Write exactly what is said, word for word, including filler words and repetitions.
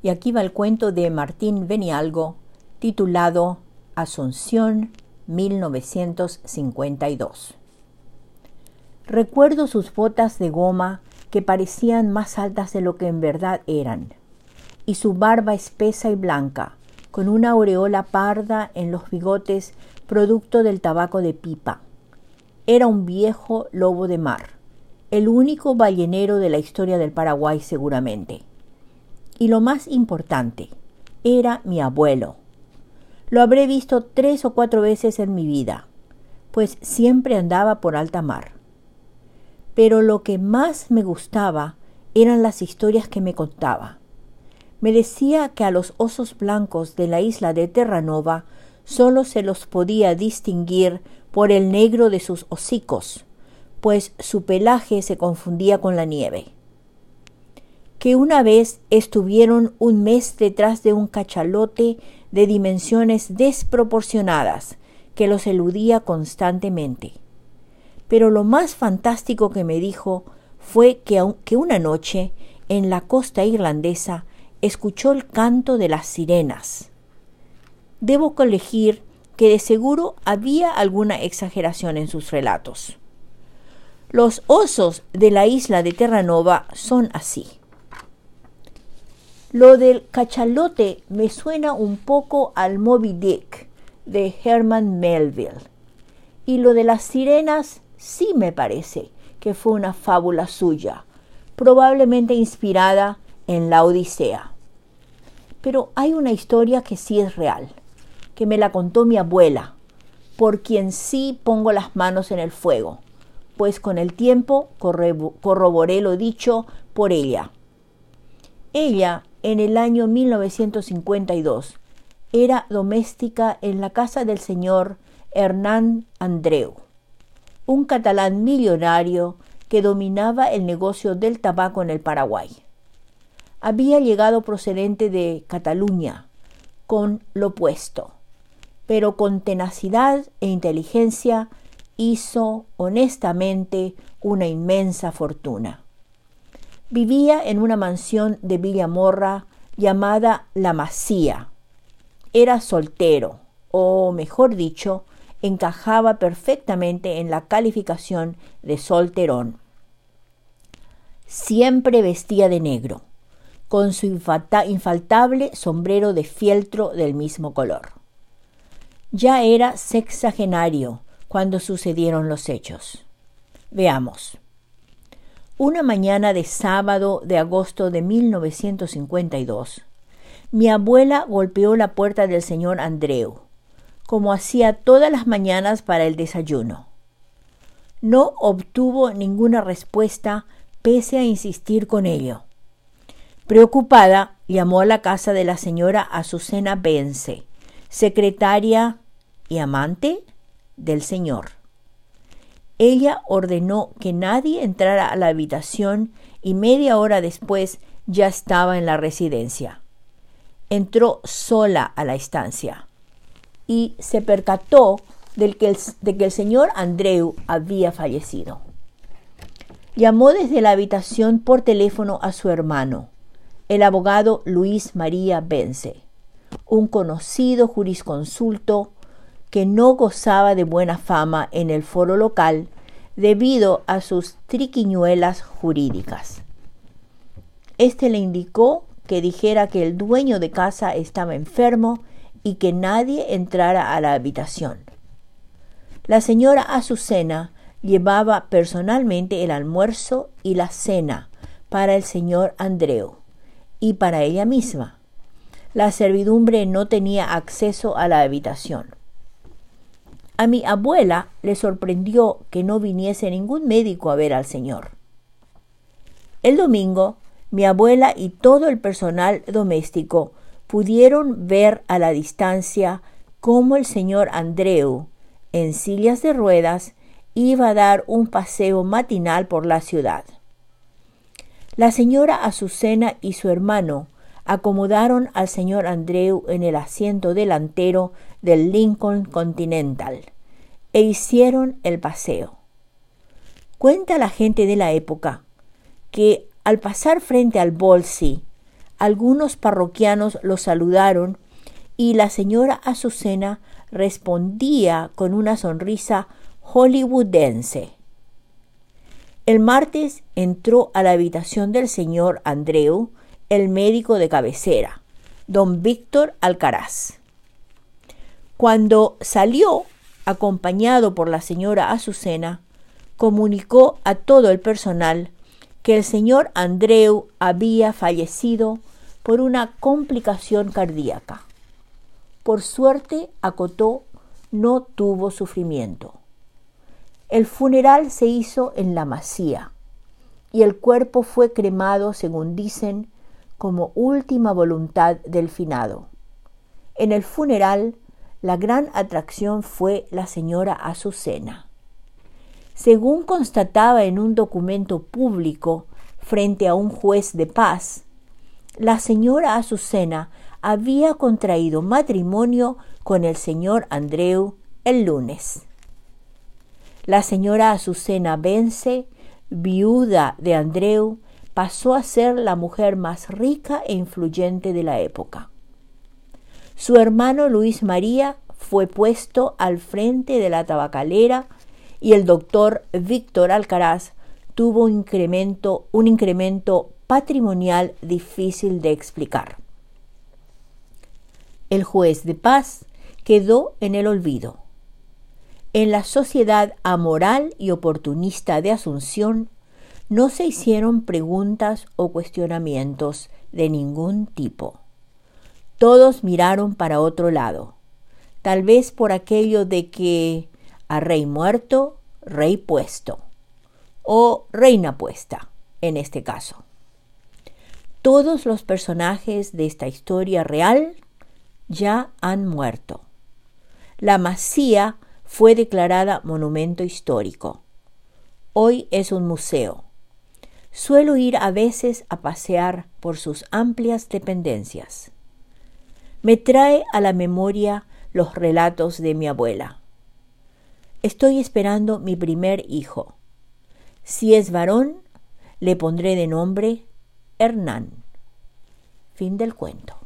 Y aquí va el cuento de Martín Benialgo, titulado Asunción, mil novecientos cincuenta y dos. Recuerdo sus botas de goma que parecían más altas de lo que en verdad eran, y su barba espesa y blanca, con una aureola parda en los bigotes producto del tabaco de pipa. Era un viejo lobo de mar, el único ballenero de la historia del Paraguay seguramente. Y lo más importante, era mi abuelo. Lo habré visto tres o cuatro veces en mi vida, pues siempre andaba por alta mar. Pero lo que más me gustaba eran las historias que me contaba. Me decía que a los osos blancos de la isla de Terranova solo se los podía distinguir por el negro de sus hocicos, pues su pelaje se confundía con la nieve. Que una vez estuvieron un mes detrás de un cachalote de dimensiones desproporcionadas que los eludía constantemente. Pero lo más fantástico que me dijo fue que, que una noche, en la costa irlandesa, escuchó el canto de las sirenas. Debo colegir que de seguro había alguna exageración en sus relatos. Los osos de la isla de Terranova son así. Lo del cachalote me suena un poco al Moby Dick de Herman Melville, y lo de las sirenas sí me parece que fue una fábula suya, probablemente inspirada en la Odisea. Pero hay una historia que sí es real, que me la contó mi abuela, por quien sí pongo las manos en el fuego, pues con el tiempo corroboré lo dicho por ella. Ella, en el año mil novecientos cincuenta y dos, era doméstica en la casa del señor Hernán Andreu, un catalán millonario que dominaba el negocio del tabaco en el Paraguay. Había llegado procedente de Cataluña, con lo puesto, pero con tenacidad e inteligencia hizo honestamente una inmensa fortuna. Vivía en una mansión de Villamorra llamada La Masía. Era soltero, o mejor dicho, encajaba perfectamente en la calificación de solterón. Siempre vestía de negro, con su infalta- infaltable sombrero de fieltro del mismo color. Ya era sexagenario cuando sucedieron los hechos. Veamos. Una mañana de sábado de agosto de mil novecientos cincuenta y dos, mi abuela golpeó la puerta del señor Andreu, como hacía todas las mañanas para el desayuno. No obtuvo ninguna respuesta pese a insistir con ello. Preocupada, llamó a la casa de la señora Azucena Bence, secretaria y amante del señor. Ella ordenó que nadie entrara a la habitación y media hora después ya estaba en la residencia. Entró sola a la estancia y se percató de que el, de que el señor Andreu había fallecido. Llamó desde la habitación por teléfono a su hermano, el abogado Luis María Bence, un conocido jurisconsulto que no gozaba de buena fama en el foro local debido a sus triquiñuelas jurídicas. Este le indicó que dijera que el dueño de casa estaba enfermo y que nadie entrara a la habitación. La señora Azucena llevaba personalmente el almuerzo y la cena para el señor Andreu y para ella misma. La servidumbre no tenía acceso a la habitación. A mi abuela le sorprendió que no viniese ningún médico a ver al señor. El domingo, mi abuela y todo el personal doméstico pudieron ver a la distancia cómo el señor Andreu, en sillas de ruedas, iba a dar un paseo matinal por la ciudad. La señora Azucena y su hermano acomodaron al señor Andreu en el asiento delantero del Lincoln Continental e hicieron el paseo. Cuenta la gente de la época que al pasar frente al Bolsey, Algunos parroquianos lo saludaron y la señora Azucena respondía con una sonrisa hollywoodense. El martes entró a la habitación del señor Andreu, el médico de cabecera, don Víctor Alcaraz. Cuando salió, acompañado por la señora Azucena, comunicó a todo el personal que el señor Andreu había fallecido por una complicación cardíaca. Por suerte, acotó, no tuvo sufrimiento. El funeral se hizo en la masía y el cuerpo fue cremado, según dicen, como última voluntad del finado. En el funeral, la gran atracción fue la señora Azucena. Según constataba en un documento público frente a un juez de paz, la señora Azucena había contraído matrimonio con el señor Andreu el lunes. La señora Azucena Bence, viuda de Andreu, pasó a ser la mujer más rica e influyente de la época. Su hermano Luis María fue puesto al frente de la tabacalera y el doctor Víctor Alcaraz tuvo un incremento, un incremento patrimonial difícil de explicar. El juez de paz quedó en el olvido. En la sociedad amoral y oportunista de Asunción no se hicieron preguntas o cuestionamientos de ningún tipo. Todos miraron para otro lado, tal vez por aquello de que a rey muerto, rey puesto, o reina puesta, en este caso. Todos los personajes de esta historia real ya han muerto. La masía fue declarada monumento histórico. Hoy es un museo. Suelo ir a veces a pasear por sus amplias dependencias. Me trae a la memoria los relatos de mi abuela. Estoy esperando mi primer hijo. Si es varón, le pondré de nombre Hernán. Fin del cuento.